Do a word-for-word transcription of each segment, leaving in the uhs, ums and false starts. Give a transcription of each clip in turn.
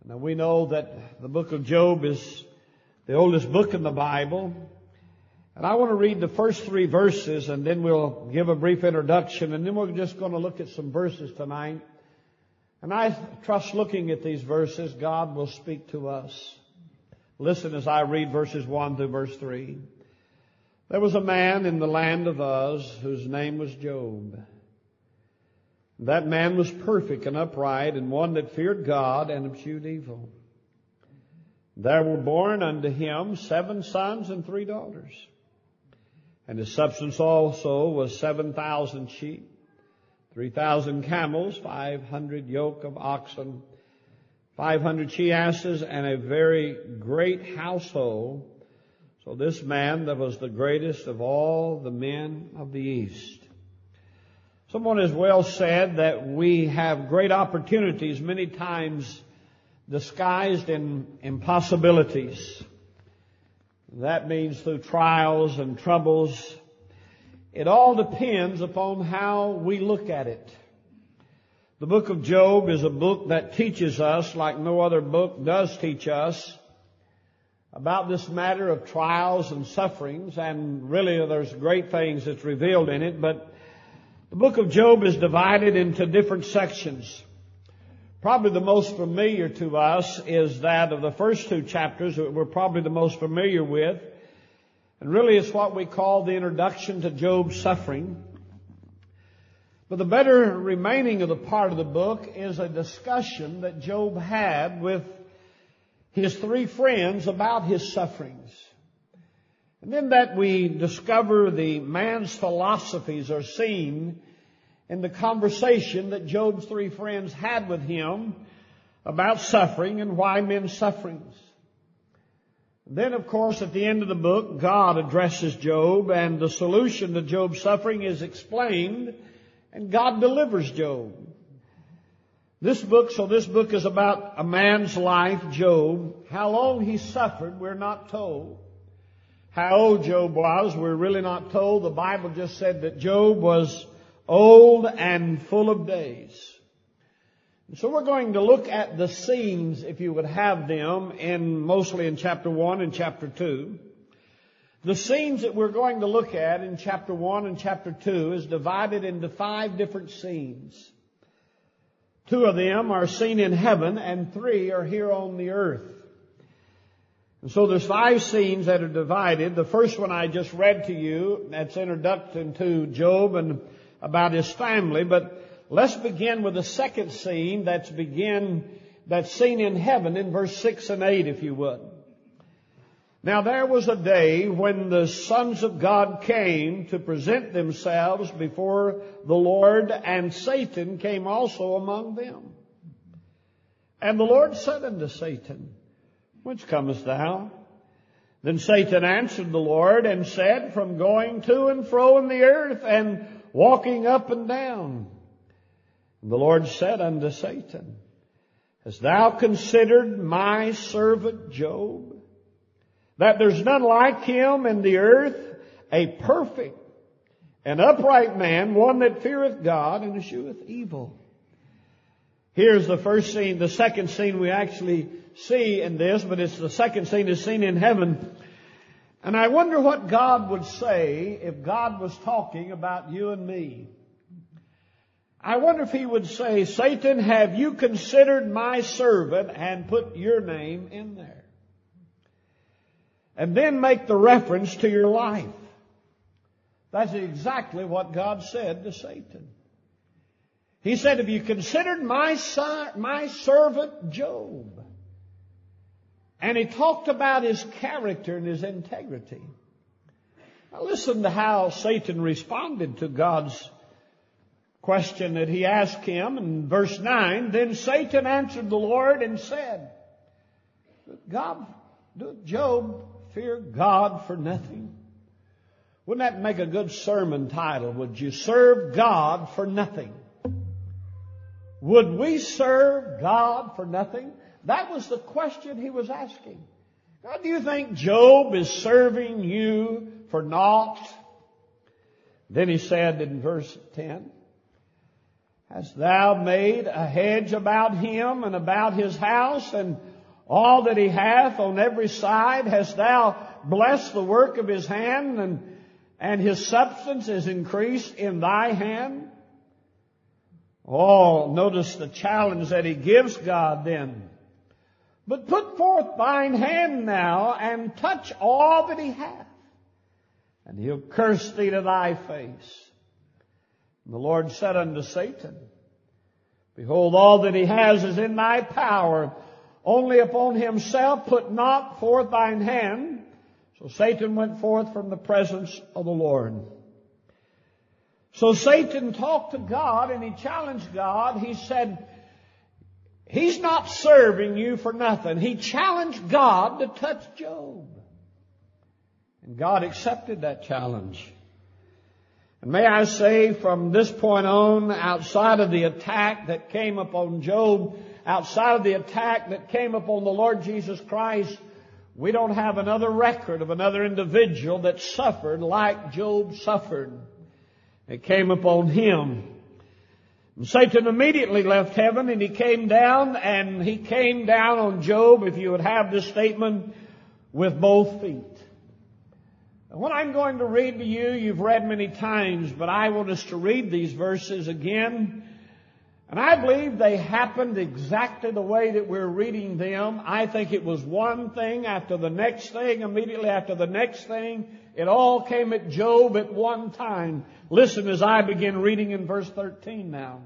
Now we know that the book of Job is the oldest book in the Bible. And I want to read the first three verses and then we'll give a brief introduction and then we're just going to look at some verses tonight. And I trust looking at these verses, God will speak to us. Listen as I read verses one through verse three. There was a man in the land of Uz whose name was Job. That man was perfect and upright and one that feared God and eschewed evil. There were born unto him seven sons and three daughters. And his substance also was seven thousand sheep, three thousand camels, five hundred yoke of oxen, five hundred she-asses, and a very great household. So this man that was the greatest of all the men of the East. Someone has well said that we have great opportunities many times disguised in impossibilities. That means through trials and troubles. It all depends upon how we look at it. The book of Job is a book that teaches us, like no other book does teach us, about this matter of trials and sufferings. And really there's great things that's revealed in it. But the book of Job is divided into different sections. Probably the most familiar to us is that of the first two chapters that we're probably the most familiar with. And really it's what we call the introduction to Job's suffering. But the better remaining of the part of the book is a discussion that Job had with his three friends about his sufferings. And then that we discover the man's philosophies are seen in the conversation that Job's three friends had with him about suffering and why men's sufferings. Then, of course, at the end of the book, God addresses Job and the solution to Job's suffering is explained and God delivers Job. This book, so this book is about a man's life, Job. How long he suffered, we're not told. How old Job was, we're really not told. The Bible just said that Job was old and full of days. So we're going to look at the scenes, if you would have them, in mostly in chapter one and chapter two. The scenes that we're going to look at in chapter one and chapter two is divided into five different scenes. Two of them are seen in heaven and three are here on the earth. And so there's five scenes that are divided. The first one I just read to you, that's introduction to Job and about his family. But let's begin with the second scene that's begin, that's seen in heaven in verse six and eight, if you would. Now there was a day when the sons of God came to present themselves before the Lord, and Satan came also among them. And the Lord said unto Satan, Whence comest thou? Then Satan answered the Lord and said, From going to and fro in the earth and walking up and down. And the Lord said unto Satan, Hast thou considered my servant Job, that there's none like him in the earth, a perfect and upright man, one that feareth God and escheweth evil? Here's the first scene. The second scene we actually see in this, but it's the second scene is seen in heaven. And I wonder what God would say if God was talking about you and me. I wonder if He would say, Satan, have you considered my servant, and put your name in there? And then make the reference to your life. That's exactly what God said to Satan. He said, have you considered my son, my servant Job? And He talked about his character and his integrity. Now listen to how Satan responded to God's question that He asked him in verse nine. Then Satan answered the Lord and said, God, doth Job fear God for nothing? Wouldn't that make a good sermon title? Would you serve God for nothing? Would we serve God for nothing? That was the question he was asking. Now, do you think Job is serving you for naught? Then he said in verse ten, Hast thou made a hedge about him and about his house and all that he hath on every side? Hast thou blessed the work of his hand, and, and his substance is increased in thy hand? Oh, notice the challenge that he gives God then. But put forth thine hand now and touch all that he hath, and he'll curse thee to thy face. And the Lord said unto Satan, Behold, all that he has is in thy power. Only upon himself put not forth thine hand. So Satan went forth from the presence of the Lord. So Satan talked to God and he challenged God. He said, he's not serving you for nothing. He challenged God to touch Job. And God accepted that challenge. And may I say, from this point on, outside of the attack that came upon Job, outside of the attack that came upon the Lord Jesus Christ, we don't have another record of another individual that suffered like Job suffered. It came upon him. And Satan immediately left heaven and he came down, and he came down on Job, if you would have this statement, with both feet. What I'm going to read to you, you've read many times, but I want us to read these verses again. And I believe they happened exactly the way that we're reading them. I think it was one thing after the next thing, immediately after the next thing. It all came at Job at one time. Listen as I begin reading in verse thirteen now.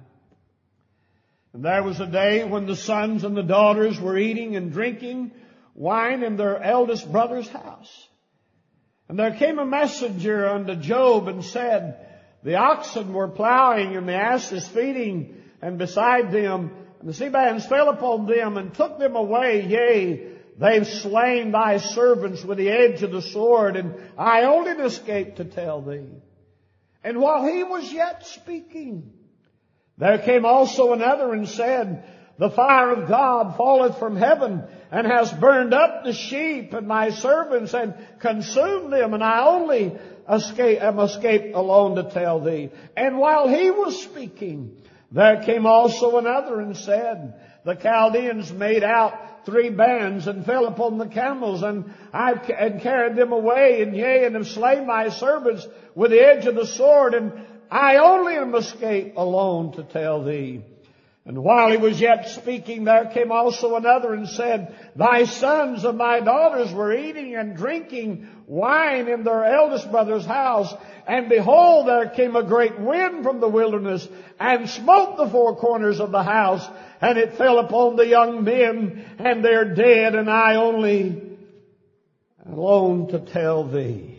And there was a day when the sons and the daughters were eating and drinking wine in their eldest brother's house. And there came a messenger unto Job and said, The oxen were plowing and the asses feeding, and beside them, and the sea bands fell upon them and took them away. Yea, they've slain thy servants with the edge of the sword, and I only escaped to tell thee. And while he was yet speaking, there came also another and said, The fire of God falleth from heaven, and has burned up the sheep and my servants, and consumed them, and I only escape, am escaped alone to tell thee. And while he was speaking, there came also another and said, The Chaldeans made out three bands and fell upon the camels, and I and carried them away, and yea, and have slain my servants with the edge of the sword, and I only am escaped alone to tell thee. And while he was yet speaking, there came also another and said, Thy sons and thy daughters were eating and drinking wine in their eldest brother's house. And behold, there came a great wind from the wilderness and smote the four corners of the house. And it fell upon the young men, and they're dead, and I only alone to tell thee.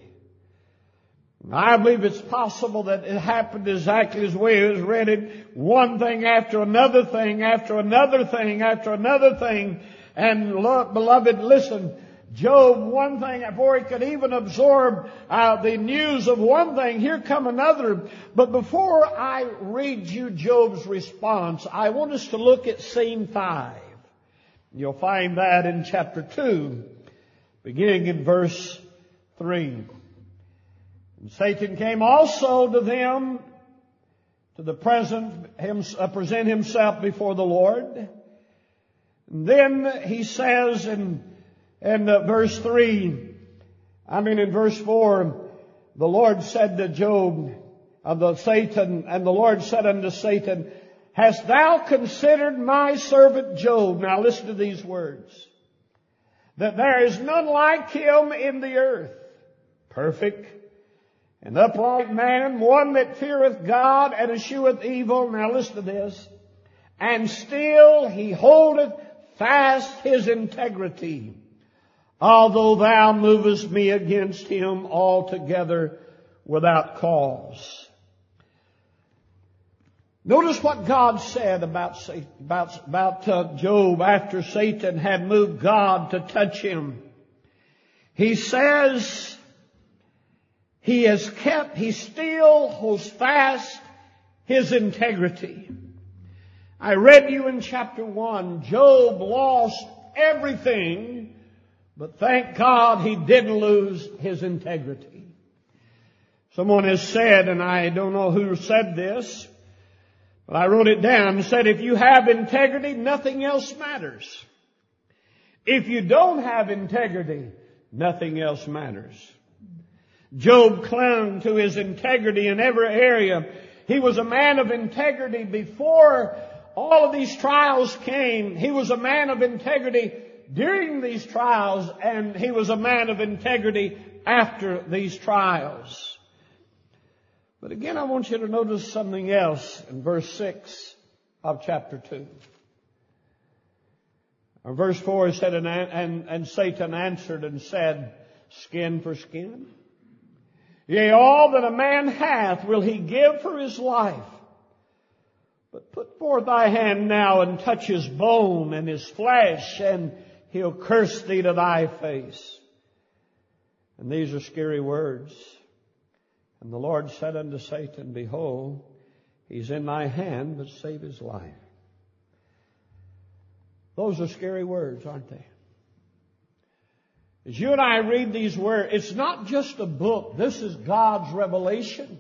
I believe it's possible that it happened exactly as we has read it. One thing after another thing, after another thing, after another thing. And look, beloved, listen. Job, one thing, before he could even absorb uh, the news of one thing, here come another. But before I read you Job's response, I want us to look at scene five. You'll find that in chapter two, beginning in verse three. And Satan came also to them to the present, him, uh, present himself before the Lord. And then he says in, in uh, verse three, I mean in verse four, the Lord said to Job, of the Satan, and the Lord said unto Satan, Hast thou considered my servant Job? Now listen to these words. That there is none like him in the earth, perfect, an upright man, one that feareth God and escheweth evil. Now listen to this. And still he holdeth fast his integrity, although thou movest me against him altogether without cause. Notice what God said about, about, about uh, Job after Satan had moved God to touch him. He says, He has kept, he still holds fast his integrity. I read you in chapter one, Job lost everything, but thank God he didn't lose his integrity. Someone has said, and I don't know who said this, Well, I wrote it down and said, if you have integrity, nothing else matters. If you don't have integrity, nothing else matters. Job clung to his integrity in every area. He was a man of integrity before all of these trials came. He was a man of integrity during these trials, and he was a man of integrity after these trials. But again, I want you to notice something else in verse six of chapter two. Or verse four it said, and, and, and Satan answered and said, skin for skin. Yea, all that a man hath will he give for his life. But put forth thy hand now and touch his bone and his flesh, and he'll curse thee to thy face. And these are scary words. And the Lord said unto Satan, behold, he's in thy hand, but save his life. Those are scary words, aren't they? As you and I read these words, it's not just a book. This is God's revelation.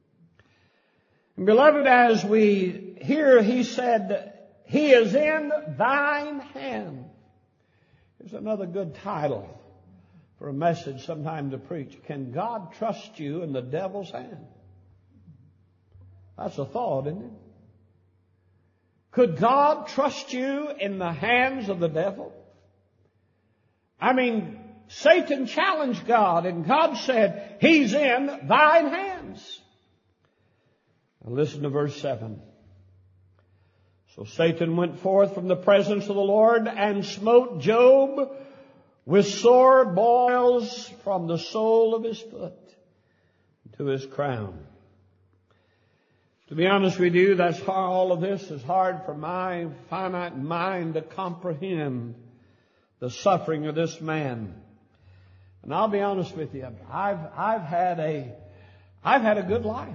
And beloved, as we hear, he said, he is in thine hand. Here's another good title for a message sometime to preach. Can God trust you in the devil's hand? That's a thought, isn't it? Could God trust you in the hands of the devil? I mean, Satan challenged God, and God said, he's in thine hands. Now listen to verse seven. So Satan went forth from the presence of the Lord and smote Job with sore boils from the sole of his foot to his crown. To be honest with you, that's how all of this is hard for my finite mind to comprehend the suffering of this man. And I'll be honest with you, I've, I've had a, I've had a good life.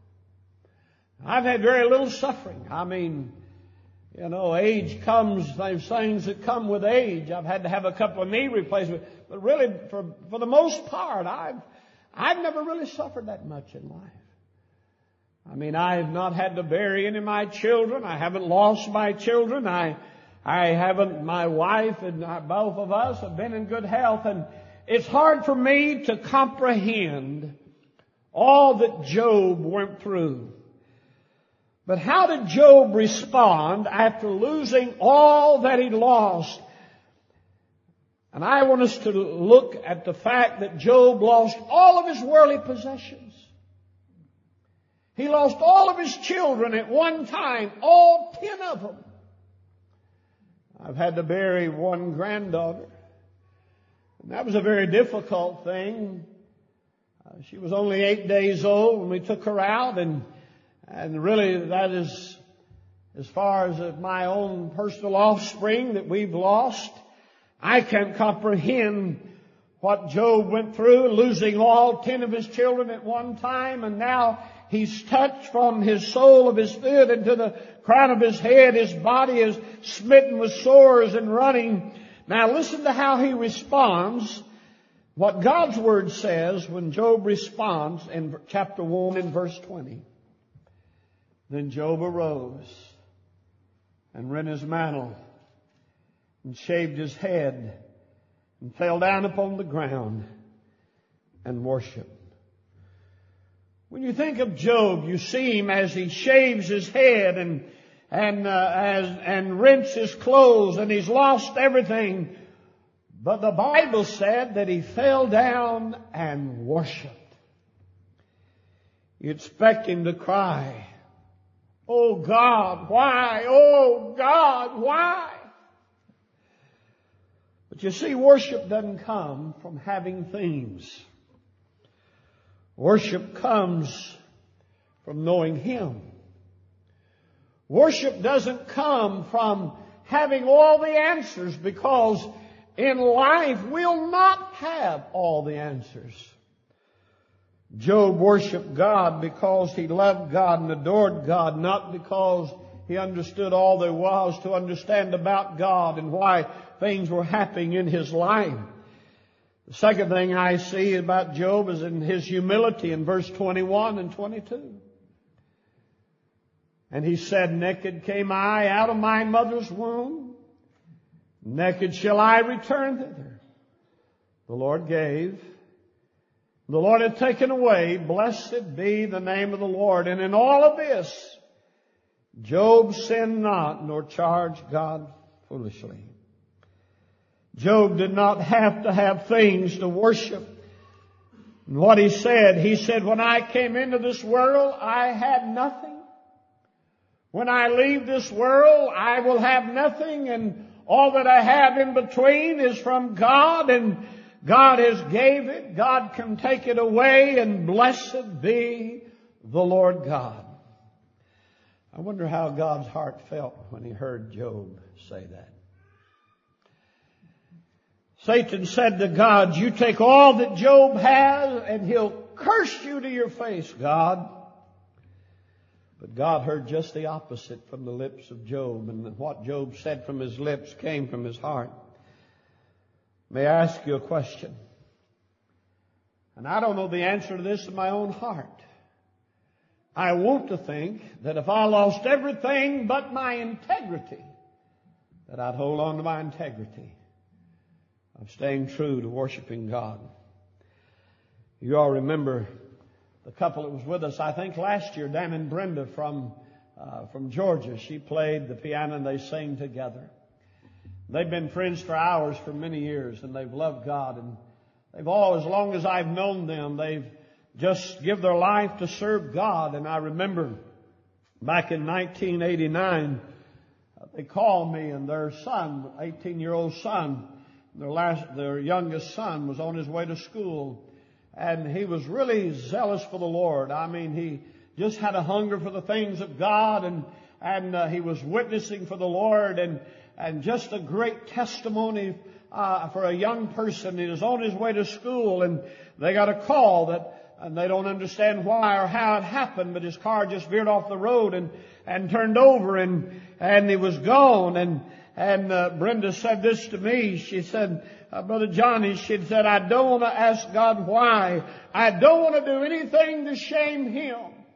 I've had very little suffering. I mean, you know, age comes, there's things that come with age. I've had to have a couple of knee replacements. But really, for, for the most part, I've, I've never really suffered that much in life. I mean, I have not had to bury any of my children. I haven't lost my children. I, I haven't, my wife and I, both of us have been in good health. And it's hard for me to comprehend all that Job went through. But how did Job respond after losing all that he lost? And I want us to look at the fact that Job lost all of his worldly possessions. He lost all of his children at one time, all ten of them. I've had to bury one granddaughter. And that was a very difficult thing. Uh, she was only eight days old when we took her out, and and really that is as far as my own personal offspring that we've lost. I can't comprehend what Job went through, losing all ten of his children at one time, and now he's touched from his sole of his foot into the crown of his head. His body is smitten with sores and running. Now listen to how he responds. What God's Word says when Job responds in chapter one and verse twenty. Then Job arose and rent his mantle and shaved his head and fell down upon the ground and worshiped. When you think of Job, you see him as he shaves his head and and uh, as and rents his clothes, and he's lost everything. But the Bible said that he fell down and worshiped. You expect him to cry, "Oh God, why? Oh God, why?" But you see, worship doesn't come from having things. Worship comes from knowing Him. Worship doesn't come from having all the answers, because in life we'll not have all the answers. Job worshiped God because he loved God and adored God, not because he understood all there was to understand about God and why things were happening in his life. The second thing I see about Job is in his humility in verse twenty-one and twenty-two. And he said, naked came I out of my mother's womb. Naked shall I return thither. The Lord gave. The Lord hath taken away. Blessed be the name of the Lord. And in all of this, Job sinned not, nor charged God foolishly. Job did not have to have things to worship. And what he said, he said, when I came into this world, I had nothing. When I leave this world, I will have nothing, and all that I have in between is from God, and God has gave it. God can take it away, and blessed be the Lord God. I wonder how God's heart felt when he heard Job say that. Satan said to God, you take all that Job has, and he'll curse you to your face, God. But God heard just the opposite from the lips of Job, and what Job said from his lips came from his heart. May I ask you a question? And I don't know the answer to this in my own heart. I want to think that if I lost everything but my integrity, that I'd hold on to my integrity of staying true to worshiping God. You all remember the couple that was with us, I think last year, Dan and Brenda from uh, from Georgia. She played the piano and they sang together. They've been friends for hours for many years, and they've loved God. And they've all, as long as I've known them, they've just give their life to serve God. And I remember back in nineteen eighty-nine, uh, they called me, and their son, eighteen-year-old son, their last, their youngest son, was on his way to school. And he was really zealous for the Lord. I mean, he just had a hunger for the things of God, and and uh, he was witnessing for the Lord, and and just a great testimony uh, for a young person. He was on his way to school, and they got a call that, and they don't understand why or how it happened, but his car just veered off the road and and turned over, and and he was gone. And and uh, Brenda said this to me. She said, Uh, Brother Johnny, she said, I don't want to ask God why. I don't want to do anything to shame Him.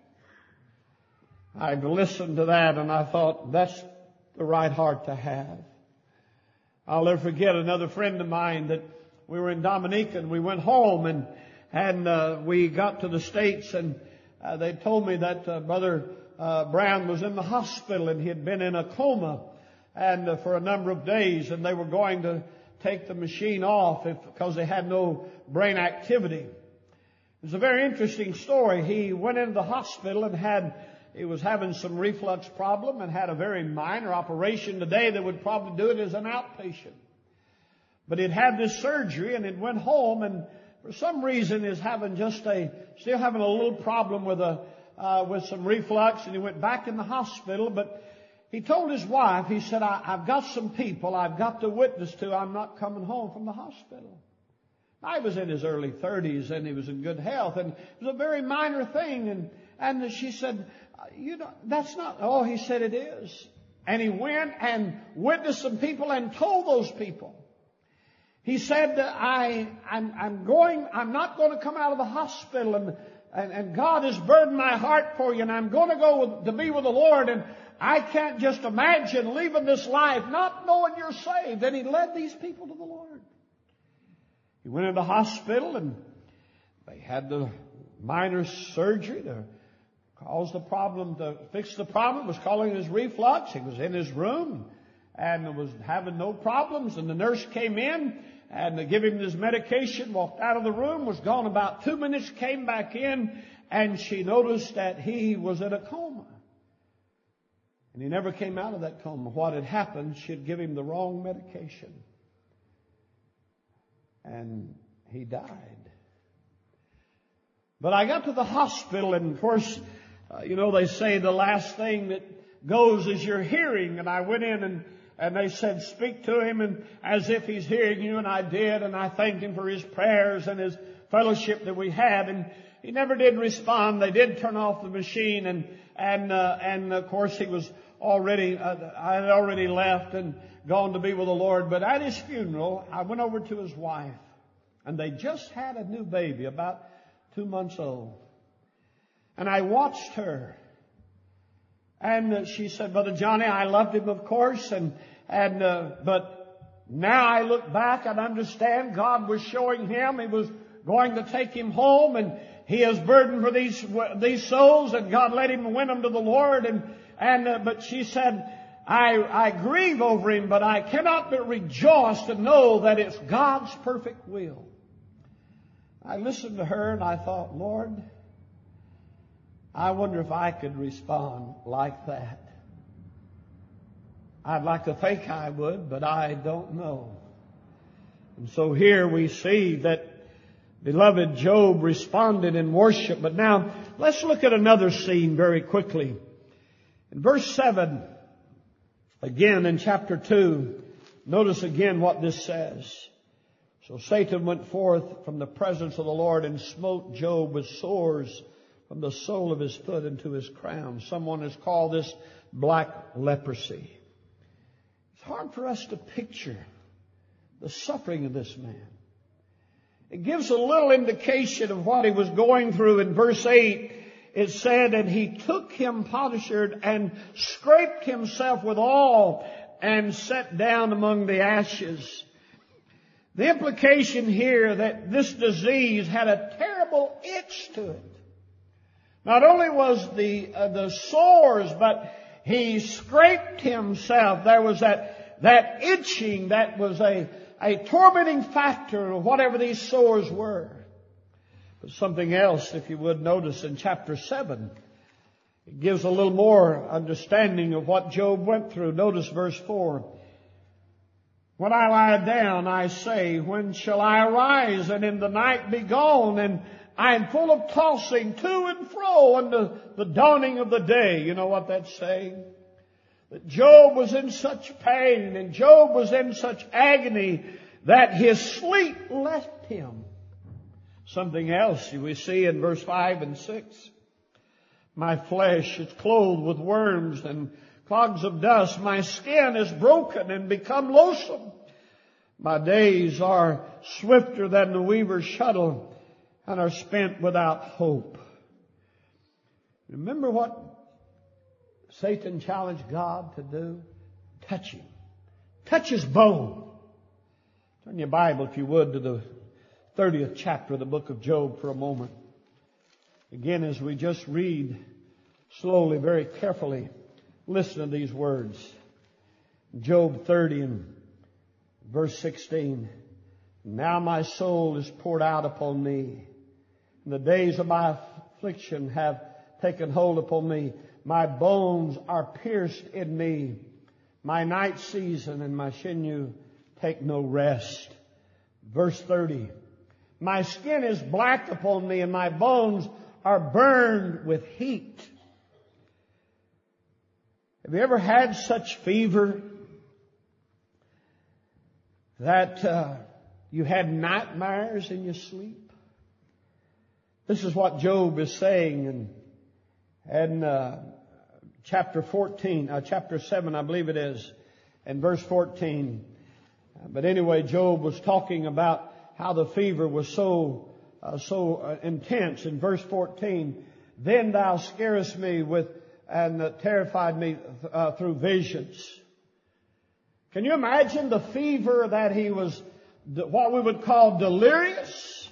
I listened to that, and I thought, that's the right heart to have. I'll never forget another friend of mine that we were in Dominica, and we went home, and and uh, we got to the States, and uh, they told me that uh, Brother uh, Brown was in the hospital, and he had been in a coma and uh, for a number of days, and they were going to take the machine off if, because they had no brain activity. It was a very interesting story. He went into the hospital and had, he was having some reflux problem and had a very minor operation. Today they would probably do it as an outpatient. But he'd had this surgery and it went home, and for some reason is having just a, still having a little problem with a, uh, with some reflux, and he went back in the hospital. But he told his wife, he said, I, I've got some people I've got to witness to. I'm not coming home from the hospital. I was in his early thirties, and he was in good health, and it was a very minor thing. And, and she said, you know, that's not, oh, he said, it is. And he went and witnessed some people and told those people. He said, I, I'm, I'm going, I'm not going to come out of the hospital, and, and, and God has burdened my heart for you, and I'm going to go with, to be with the Lord, and I can't just imagine leaving this life not knowing you're saved. And he led these people to the Lord. He went into the hospital, and they had the minor surgery to cause the problem, to fix the problem. It was calling his reflux. He was in his room and was having no problems. And the nurse came in and they gave him his medication, walked out of the room, was gone about two minutes, came back in, and she noticed that he was in a coma. And he never came out of that coma. What had happened, she had given him the wrong medication. And he died. But I got to the hospital, and of course, uh, you know, they say the last thing that goes is your hearing. And I went in, and, and they said, speak to him, and as if he's hearing you. And I did, and I thanked him for his prayers and his fellowship that we had. And he never did respond. They did turn off the machine, and and uh, and of course he was already, uh, I had already left and gone to be with the Lord. But at his funeral, I went over to his wife, and they just had a new baby, about two months old. And I watched her, And uh, she said, Brother Johnny, I loved him, of course, and, and, uh, but now I look back and understand God was showing him He was going to take him home, and he has burden for these, these souls, and God let him win them to the Lord. And, and, uh, but she said, I, I grieve over him, but I cannot but rejoice to know that it's God's perfect will. I listened to her and I thought, Lord, I wonder if I could respond like that. I'd like to think I would, but I don't know. And so here we see that beloved Job responded in worship. But now let's look at another scene very quickly. In verse seven, again in chapter two, notice again what this says. So Satan went forth from the presence of the Lord and smote Job with sores from the sole of his foot into his crown. Someone has called this black leprosy. It's hard for us to picture the suffering of this man. It gives a little indication of what he was going through. In verse eight, it said, and he took him potsherd and scraped himself with all and sat down among the ashes. The implication here that this disease had a terrible itch to it. Not only was the uh, the sores, but he scraped himself. There was that that itching that was a a tormenting factor of whatever these sores were. But something else, if you would notice in chapter seven, it gives a little more understanding of what Job went through. Notice verse four. When I lie down, I say, when shall I arise and in the night be gone? And I am full of tossing to and fro unto the dawning of the day. You know what that's saying? That Job was in such pain and Job was in such agony that his sleep left him. Something else we see in verse five and six. My flesh is clothed with worms and clogs of dust. My skin is broken and become loathsome. My days are swifter than the weaver's shuttle and are spent without hope. Remember what Satan challenged God to do? Touch him. Touch his bone. Turn your Bible, if you would, to the thirtieth chapter of the book of Job for a moment. Again, as we just read slowly, very carefully, listen to these words. Job thirty and verse sixteen. Now my soul is poured out upon me, and the days of my affliction have taken hold upon me. My bones are pierced in me. My night season and my sinew take no rest. Verse thirty. My skin is black upon me and my bones are burned with heat. Have you ever had such fever that uh, you had nightmares in your sleep? This is what Job is saying in, in uh, chapter fourteen, uh, chapter seven, I believe it is, and verse fourteen. But anyway, Job was talking about how the fever was so uh, so uh, intense. In verse fourteen, then thou scarest me with and uh, terrified me uh, through visions. Can you imagine the fever that he was, what we would call delirious?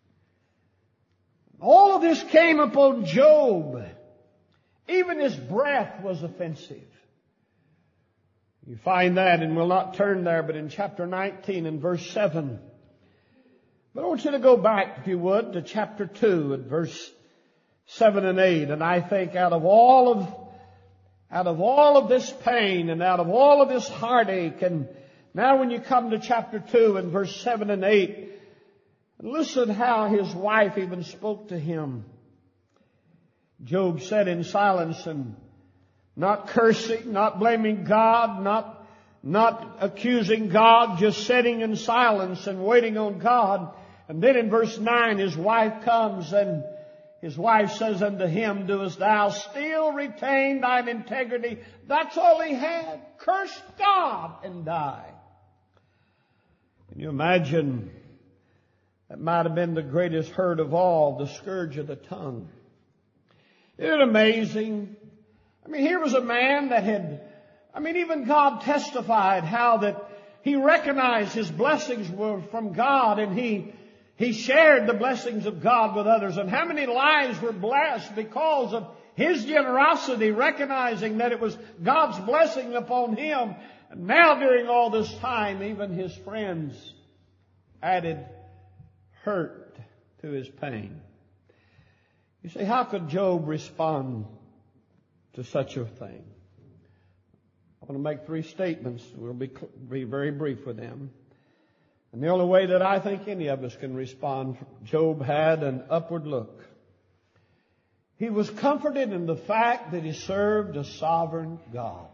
All of this came upon Job. Even his breath was offensive. You find that, and we'll not turn there, but in chapter nineteen and verse seven. But I want you to go back, if you would, to chapter two and verse seven and eight. And I think out of all of, out of all of this pain and out of all of this heartache, and now when you come to chapter two and verse seven and eight, listen how his wife even spoke to him. Job sat in silence and not cursing, not blaming God, not, not accusing God, just sitting in silence and waiting on God. And then in verse nine, his wife comes and his wife says unto him, doest thou still retain thine integrity? That's all he had. Curse God and die. Can you imagine? That might have been the greatest hurt of all, the scourge of the tongue. Isn't it amazing? I mean, here was a man that had, I mean, even God testified how that he recognized his blessings were from God, and he he shared the blessings of God with others. And how many lives were blessed because of his generosity, recognizing that it was God's blessing upon him. And now during all this time, even his friends added hurt to his pain. You say, how could Job respond to such a thing? I want to make three statements. We'll be, be very brief with them. And the only way that I think any of us can respond, Job had an upward look. He was comforted in the fact that he served a sovereign God.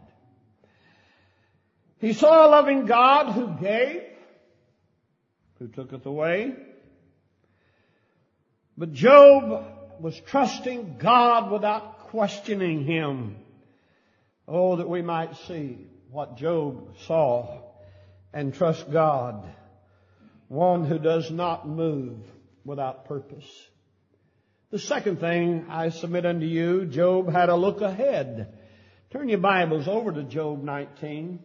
He saw a loving God who gave, who tooketh away. But Job was trusting God without questioning Him. Oh, that we might see what Job saw and trust God. One who does not move without purpose. The second thing I submit unto you, Job had a look ahead. Turn your Bibles over to Job nineteen.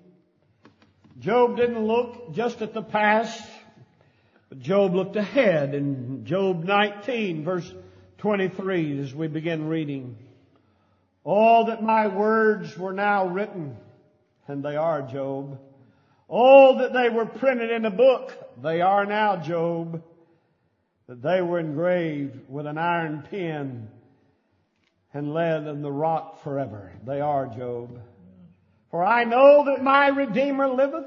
Job didn't look just at the past, but Job looked ahead in Job nineteen, verse twenty-three, as we begin reading. Oh, that my words were now written, and they are, Job. Oh, that they were printed in a book. They are now, Job. That they were engraved with an iron pen and laid in the rock forever. They are, Job. For I know that my Redeemer liveth,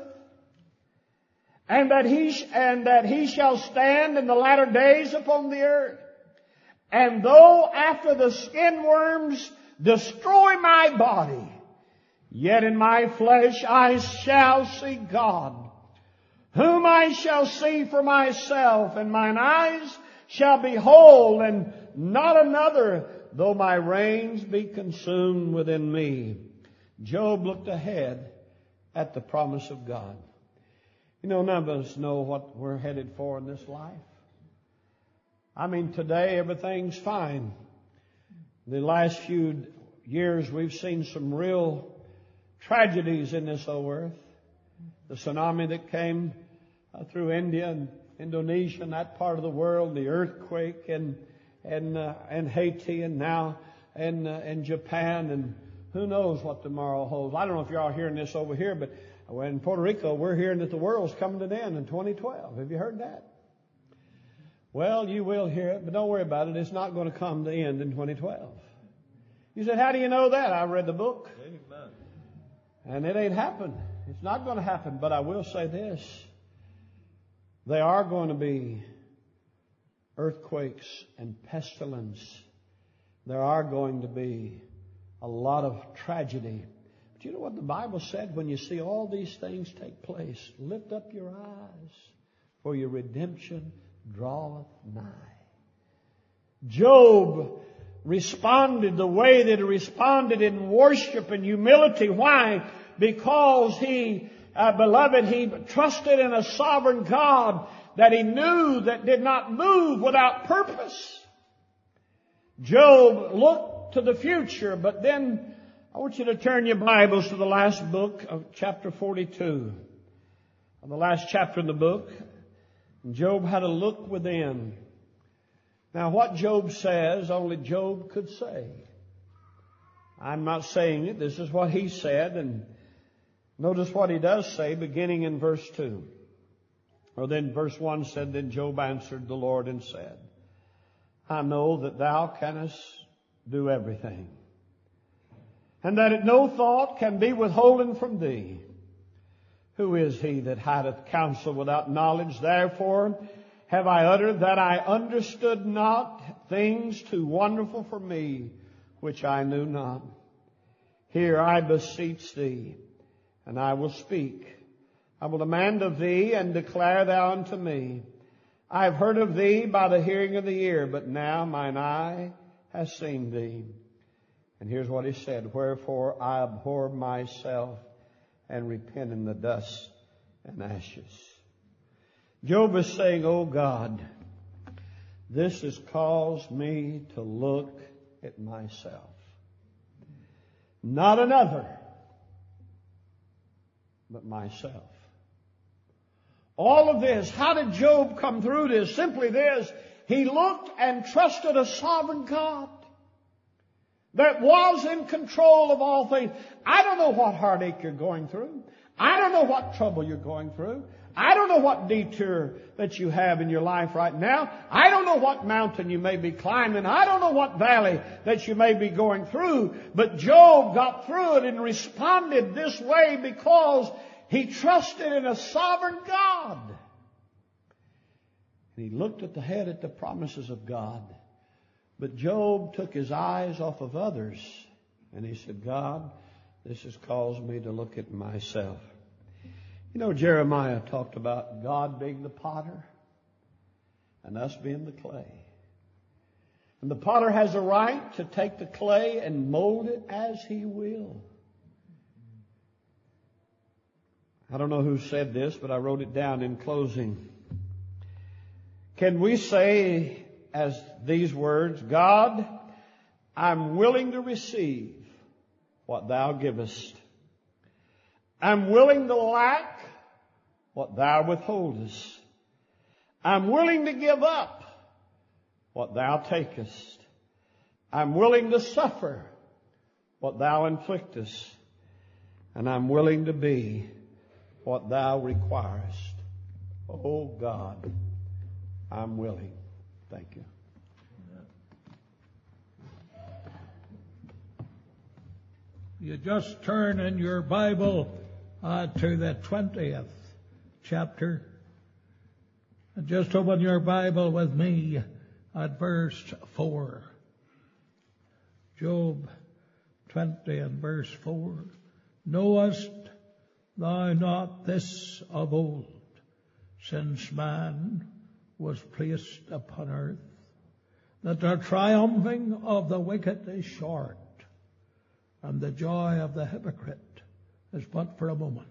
and that he, sh- and that he shall stand in the latter days upon the earth. And though after the skin worms destroy my body, yet in my flesh I shall see God, whom I shall see for myself, and mine eyes shall behold, and not another, though my reins be consumed within me. Job looked ahead at the promise of God. You know, none of us know what we're headed for in this life. I mean, today everything's fine. The last few years we've seen some real tragedies in this old earth. The tsunami that came uh, through India and Indonesia and that part of the world, the earthquake and and uh, and Haiti, and now in uh, in Japan, and who knows what tomorrow holds. I don't know if you're all hearing this over here, but in Puerto Rico we're hearing that the world's coming to an end in twenty twelve. Have you heard that? Well, you will hear it, but don't worry about it. It's not going to come to end in twenty twelve. You said, how do you know that? I read the book. Amen. And it ain't happened. It's not going to happen. But I will say this. There are going to be earthquakes and pestilence. There are going to be a lot of tragedy. But you know what the Bible said? When you see all these things take place, lift up your eyes, for your redemption draweth nigh. Job responded the way that he responded in worship and humility. Why? Because he, uh, beloved, he trusted in a sovereign God that he knew that did not move without purpose. Job looked to the future, but then I want you to turn your Bibles to the last book of chapter forty-two. The last chapter in the book. Job had a look within. Now what Job says, only Job could say. I'm not saying it. This is what he said. And notice what he does say beginning in verse two. Or then verse one said, Then Job answered the Lord and said, I know that thou canst do everything, and that no thought can be withholden from thee. Who is he that hideth counsel without knowledge? Therefore have I uttered that I understood not things too wonderful for me, which I knew not. Hear, I beseech thee, and I will speak. I will demand of thee, and declare thou unto me. I have heard of thee by the hearing of the ear, but now mine eye has seen thee. And here's what he said, Wherefore I abhor myself, and repent in the dust and ashes. Job is saying, Oh God, this has caused me to look at myself. not another, but myself. All of this, how did Job come through this? Simply this: he looked and trusted a sovereign God that was in control of all things. I don't know what heartache you're going through. I don't know what trouble you're going through. I don't know what detour that you have in your life right now. I don't know what mountain you may be climbing. I don't know what valley that you may be going through. But Job got through it and responded this way because he trusted in a sovereign God. And he looked at the head at the promises of God. But Job took his eyes off of others and he said, God, this has caused me to look at myself. You know, Jeremiah talked about God being the potter and us being the clay. And the potter has a right to take the clay and mold it as he will. I don't know who said this, but I wrote it down in closing. Can we say as these words, God, I'm willing to receive what thou givest. I'm willing to lack what thou withholdest. I'm willing to give up what thou takest. I'm willing to suffer what thou inflictest. And I'm willing to be what thou requirest. Oh God, I'm willing. Thank you. You just turn in your Bible uh, to the twentieth chapter. And just open your Bible with me at verse four. Job twenty and verse four. Knowest thou not this of old, since man was placed upon earth, that the triumphing of the wicked is short, and the joy of the hypocrite is but for a moment?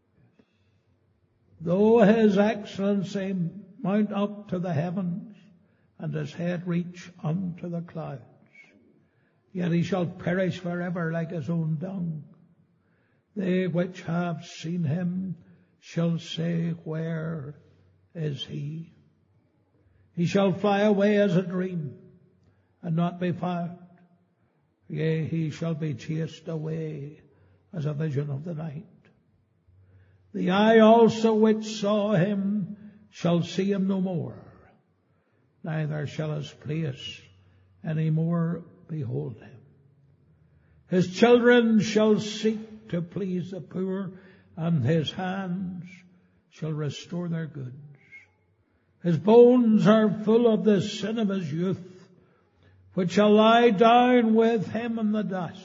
Though his excellency mount up to the heavens, and his head reach unto the clouds, yet he shall perish forever like his own dung. They which have seen him shall say, where is he? He shall fly away as a dream, and not be found. Yea, he shall be chased away as a vision of the night. The eye also which saw him shall see him no more, neither shall his place any more behold him. His children shall seek to please the poor, and his hands shall restore their goods. His bones are full of the sin of his youth, which shall lie down with him in the dust.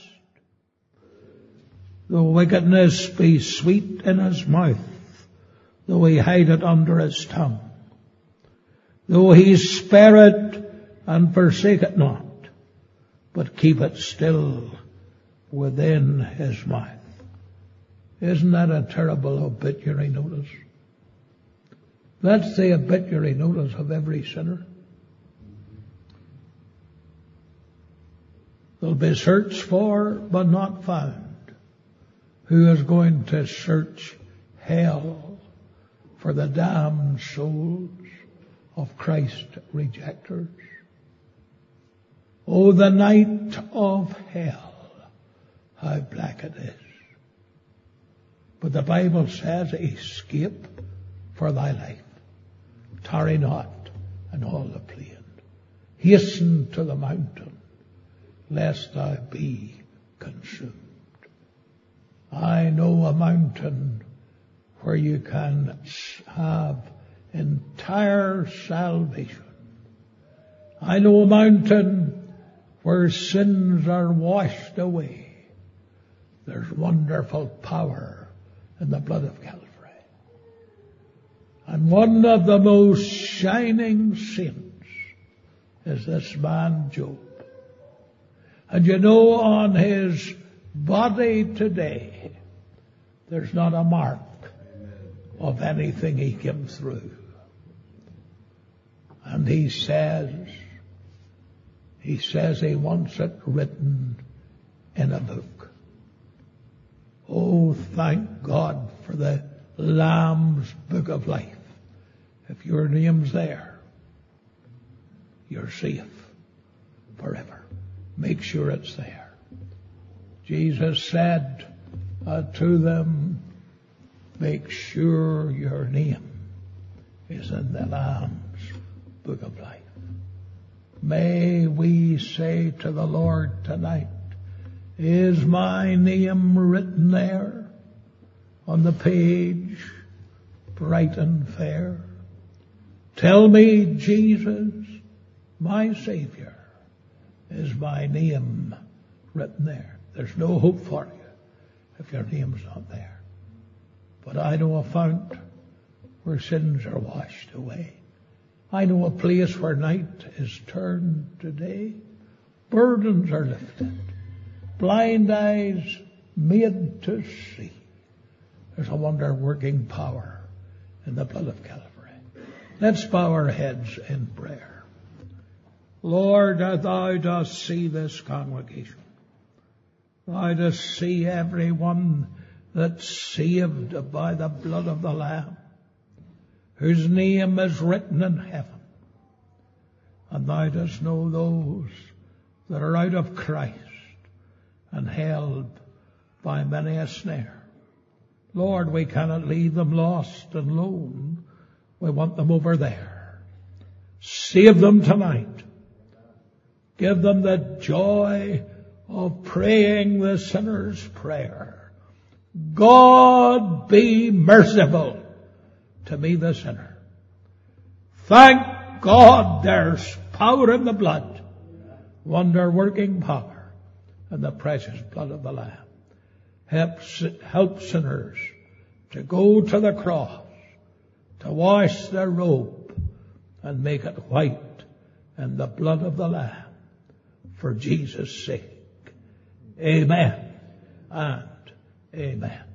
Though wickedness be sweet in his mouth, though he hide it under his tongue, though he spare it and forsake it not, but keep it still within his mouth. Isn't that a terrible obituary notice? That's the obituary notice of every sinner. They'll be searched for, but not found. Who is going to search hell for the damned souls of Christ rejectors? Oh, the night of hell, how black it is. But the Bible says, escape for thy life. Tarry not in all the plain. Hasten to the mountain, lest thou be consumed. I know a mountain where you can have entire salvation. I know a mountain where sins are washed away. There's wonderful power in the blood of Calvary. And one of the most shining saints is this man Job. And you know, on his body today, there's not a mark of anything he came through. And he says, he says he wants it written in a book. Oh, thank God for the Lamb's Book of Life. If your name's there, you're safe forever. Make sure it's there. Jesus said uh, to them, make sure your name is in the Lamb's Book of Life. May we say to the Lord tonight, is my name written there on the page, bright and fair? Tell me, Jesus, my Savior, is my name written there? There's no hope for you if your name's not there. But I know a fount where sins are washed away. I know a place where night is turned to day. Burdens are lifted. Blind eyes made to see. There's a wonder-working power in the blood of Calvary. Let's bow our heads in prayer. Lord, thou dost see this congregation. Thou dost see everyone that's saved by the blood of the Lamb, whose name is written in heaven. And thou dost know those that are out of Christ and held by many a snare. Lord, we cannot leave them lost and lone. We want them over there. Save them tonight. Give them the joy of praying the sinner's prayer. God, be merciful to me the sinner. Thank God there's power in the blood, wonder-working power in the precious blood of the Lamb. Help, help sinners to go to the cross, to wash their robe and make it white in the blood of the Lamb for Jesus' sake. Amen and amen.